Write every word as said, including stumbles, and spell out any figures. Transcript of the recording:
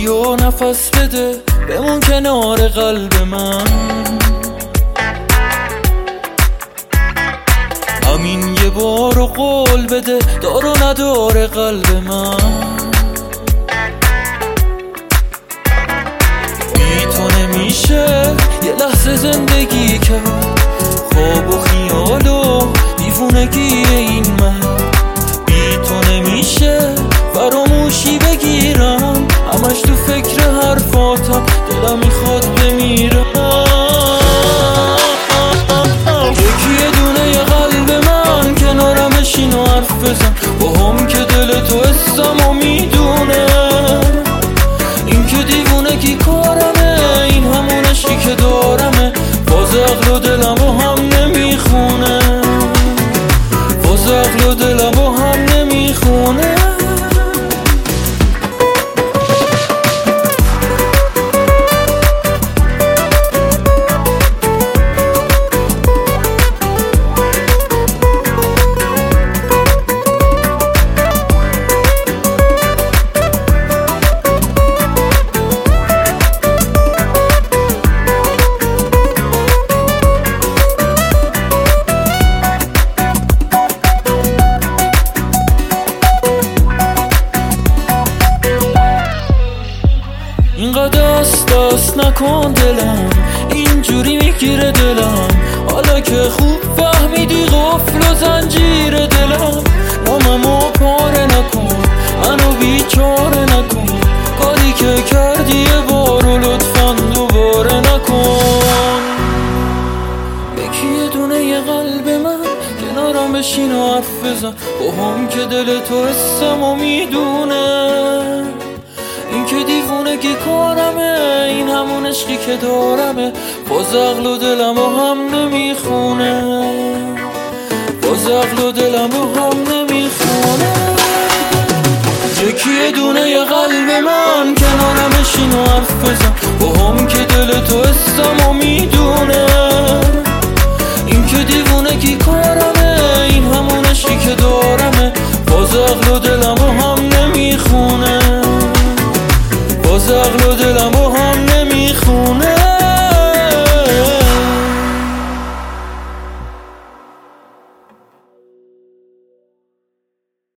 و نفس بده بمون کنار قلب من. همین یه بار و قول بده دار و نداره قلب من. بی تو نمیشه یه لحظه زندگی کرد، خواب و خیال و دیوونگی این من. بی تو نمیشه فراموشی بگیرم، همش تو فکر حرفاتم دلم میخواد بمیرم. یکی یه دونه یه قلب من کنارم بشین و حرف بزن با هم که دل تو حسم و میدونه. این که دیوونگی کارمه، این همون عشقی که دارمه، باز عقل و دلم و هم نمیخونه، باز عقل و دلم و هم نمیخونه. اینقدر دست دست نکن دلم، اینجوری میگیره دلم. حالا که خوب فهمیدی قفل و زنجیر دلم، ناممو پاره نکن، منو بیچاره نکن. کاری که کردی یه بار و لطفاً دوباره نکن. یکی یه دونه یه قلب من کنارم بشین و حرف بزن با هم که دل تو حسم و میدونه. این که دیوونگی کارمه، این همون عشقی که دارمه، باز عقل و دلم و هم نمیخونه، باز عقل و دلم و هم نمیخونه. یکی یه دونه یه قلب من کنارم بشین و حرف بزن با هم که دل تو حسم و میدونه. این که دیوونگی کارمه، این همون عشقی که دارمه، باز عقل و دلم و هم نمیخونه، باز عقل و